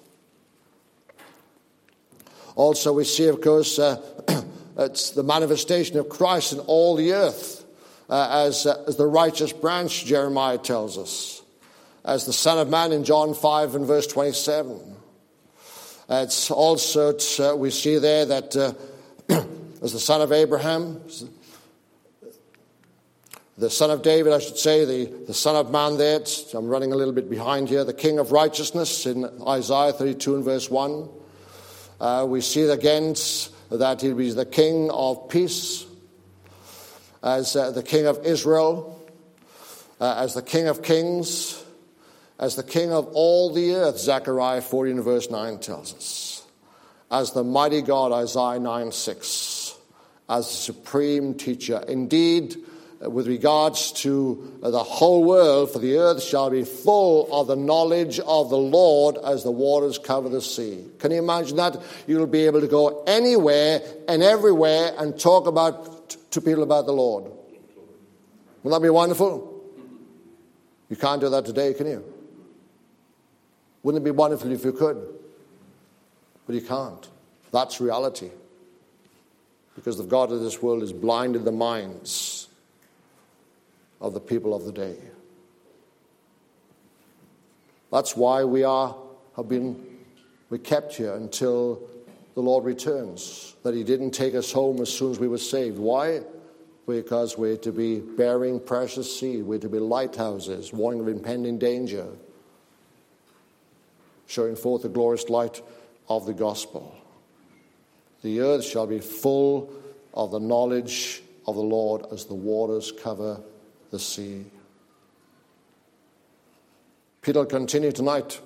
Also we see, of course, it's the manifestation of Christ in all the earth as the righteous branch, Jeremiah tells us. As the Son of Man in John 5 and verse 27. It's also, we see there that as the Son of Abraham, the Son of David, I should say, the Son of Man there, I'm running a little bit behind here, the King of Righteousness in Isaiah 32 and verse 1. We see again that he'll be the King of Peace, as the King of Israel, as the King of Kings, as the King of all the earth, Zechariah 14 verse 9 tells us. As the mighty God, Isaiah 9:6. As the supreme teacher. Indeed, with regards to the whole world, for the earth shall be full of the knowledge of the Lord as the waters cover the sea. Can you imagine that? You'll be able to go anywhere and everywhere and talk to people about the Lord. Wouldn't that be wonderful? You can't do that today, can you? Wouldn't it be wonderful if you could? But you can't. That's reality. Because the God of this world has blinded the minds of the people of the day. That's why we're kept here until the Lord returns. That he didn't take us home as soon as we were saved. Why? Because we're to be bearing precious seed. We're to be lighthouses, warning of impending danger, showing forth the glorious light of the gospel. The earth shall be full of the knowledge of the Lord as the waters cover the sea. Peter will continue tonight.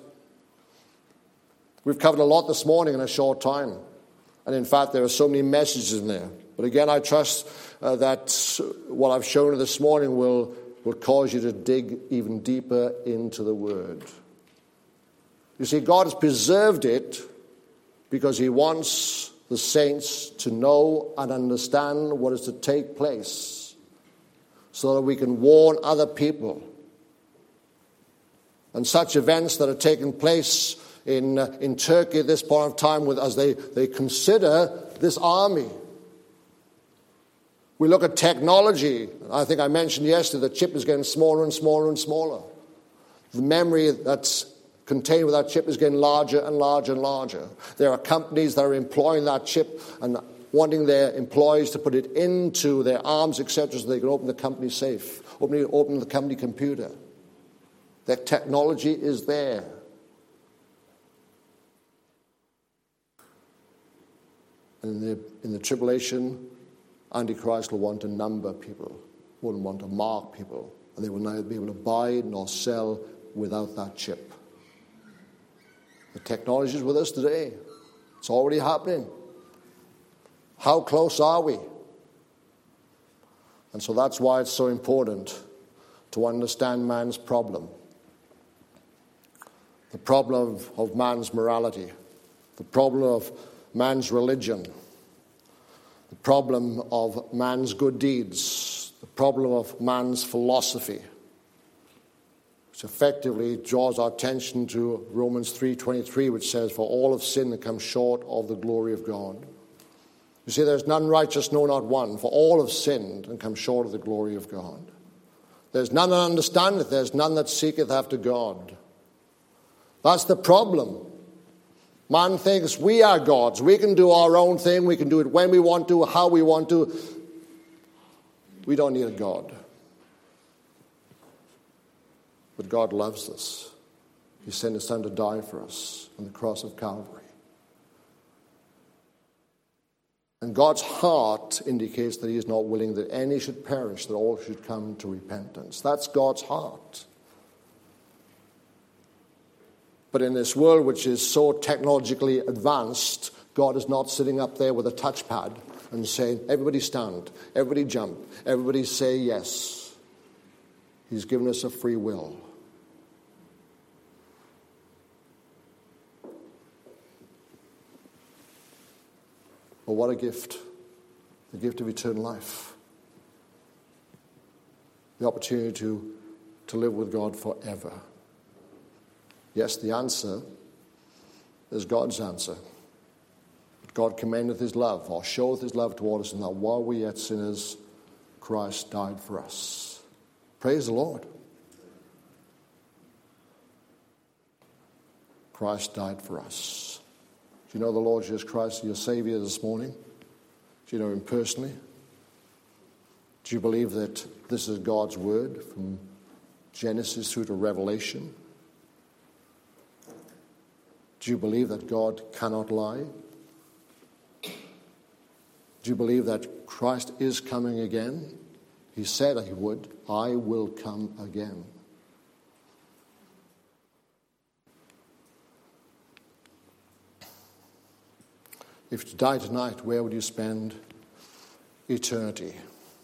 We've covered a lot this morning in a short time. And in fact, there are so many messages in there. But again, I trust that what I've shown you this morning will cause you to dig even deeper into the Word. You see, God has preserved it because he wants the saints to know and understand what is to take place so that we can warn other people. And such events that are taking place in Turkey at this point of time as they consider this army. We look at technology. I think I mentioned yesterday the chip is getting smaller and smaller and smaller. The memory that's contained with that chip is getting larger and larger and larger. There are companies that are employing that chip and wanting their employees to put it into their arms, etc., so they can open the company safe, open the company computer. That technology is there. And in the tribulation, Antichrist will want to number people, will want to mark people, and they will neither be able to buy nor sell without that chip. The technology is with us today. It's already happening. How close are we? And so that's why it's so important to understand man's problem. The problem of man's morality. The problem of man's religion. The problem of man's good deeds. The problem of man's philosophy. Which effectively draws our attention to Romans 3:23, which says, "For all have sinned and come short of the glory of God." You see, there's none righteous, no, not one. For all have sinned and come short of the glory of God. There's none that understandeth, there's none that seeketh after God. That's the problem. Man thinks we are gods. We can do our own thing. We can do it when we want to, how we want to. We don't need a God. But God loves us. He sent his Son to die for us on the cross of Calvary. And God's heart indicates that he is not willing that any should perish, that all should come to repentance. That's God's heart. But in this world which is so technologically advanced, God is not sitting up there with a touchpad and saying, everybody stand, everybody jump, everybody say yes. He's given us a free will. Well, what a gift. The gift of eternal life. The opportunity to live with God forever. Yes, the answer is God's answer. God commendeth his love, or showeth his love toward us, and that while we yet sinners, Christ died for us. Praise the Lord. Christ died for us. Do you know the Lord Jesus Christ, your Savior, this morning? Do you know him personally? Do you believe that this is God's word from Genesis through to Revelation? Do you believe that God cannot lie? Do you believe that Christ is coming again? He said he would. I will come again. If you die tonight, where would you spend eternity?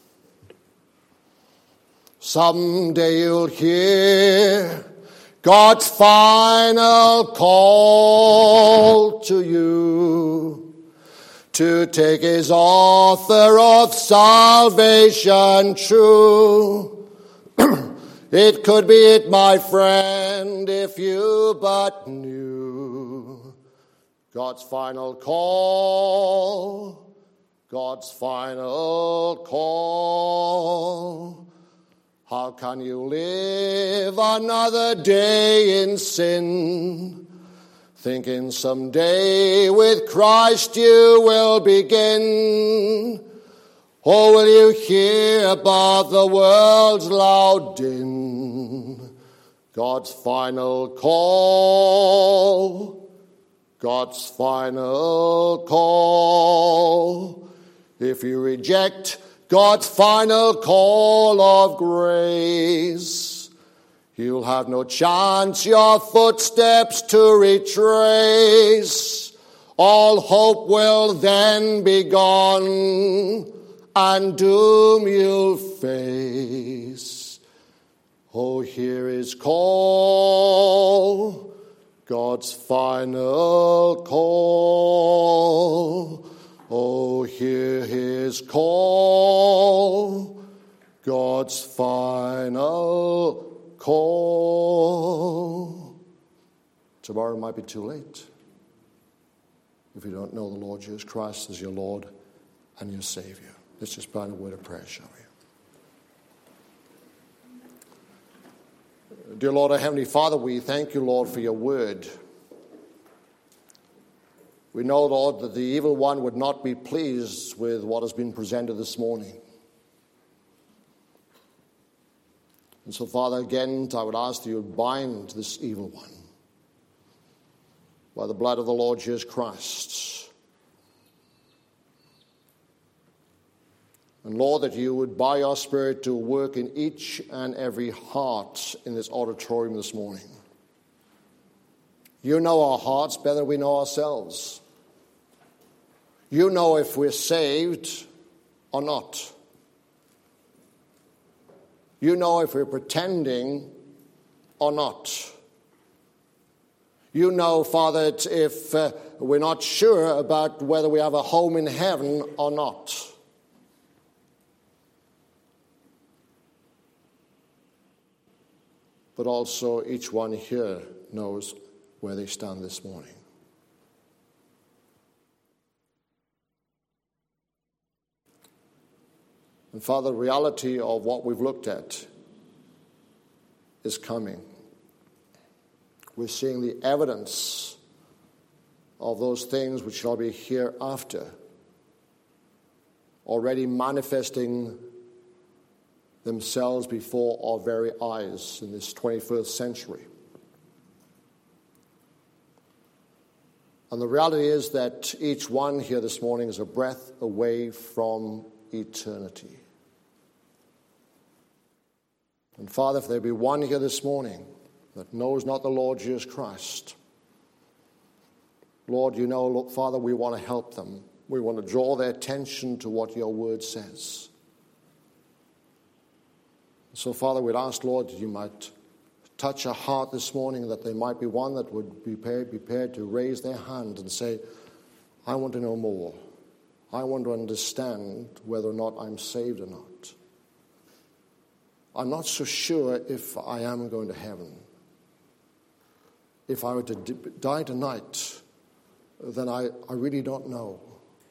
Someday you'll hear God's final call to you to take his author of salvation true. It could be it, my friend, if you but knew God's final call, God's final call. How can you live another day in sin, thinking someday with Christ you will begin? Or will you hear above the world's loud din God's final call, God's final call? If you reject God's final call of grace, you'll have no chance your footsteps to retrace. all hope will then be gone, and doom you'll face. Oh, hear his call, God's final call. Oh, hear his call, God's final call. Tomorrow might be too late if you don't know the Lord Jesus Christ as your Lord and your Savior. Let's just pray a word of prayer, shall we? Dear Lord, our Heavenly Father, we thank you, Lord, for your word. We know, Lord, that the evil one would not be pleased with what has been presented this morning. And so, Father, again, I would ask that you would bind this evil one by the blood of the Lord Jesus Christ. And Lord, that you would, by your Spirit, to work in each and every heart in this auditorium this morning. You know our hearts better than we know ourselves. You know if we're saved or not. You know if we're pretending or not. You know, Father, if we're not sure about whether we have a home in heaven or not. But also each one here knows where they stand this morning. And Father, the reality of what we've looked at is coming. We're seeing the evidence of those things which shall be hereafter already manifesting themselves before our very eyes in this 21st century. And the reality is that each one here this morning is a breath away from eternity. And Father, if there be one here this morning that knows not the Lord Jesus Christ, Lord, you know, Father, we want to help them. We want to draw their attention to what your word says. So, Father, we'd ask, Lord, that you might touch a heart this morning, that there might be one that would be prepared to raise their hand and say, I want to know more. I want to understand whether or not I'm saved or not. I'm not so sure if I am going to heaven. If I were to die tonight, then I really don't know.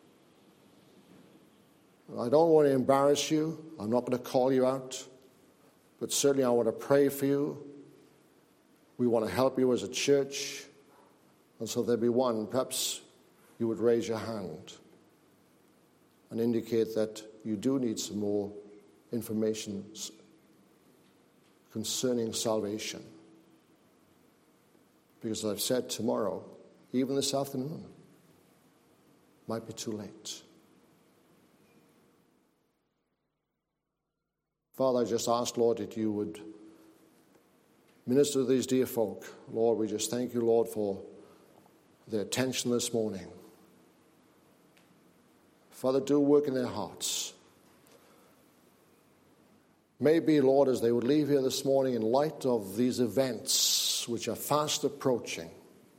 I don't want to embarrass you. I'm not going to call you out. But certainly I want to pray for you. We want to help you as a church. And so there'll be one. Perhaps you would raise your hand and indicate that you do need some more information concerning salvation. Because as I've said, tomorrow, even this afternoon, might be too late. Father, I just ask, Lord, that you would minister to these dear folk. Lord, we just thank you, Lord, for their attention this morning. Father, do work in their hearts. Maybe, Lord, as they would leave here this morning in light of these events which are fast approaching,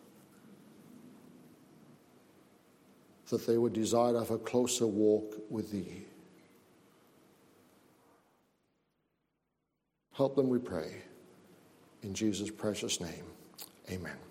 that they would desire to have a closer walk with thee. Help them, we pray. In Jesus' precious name, amen.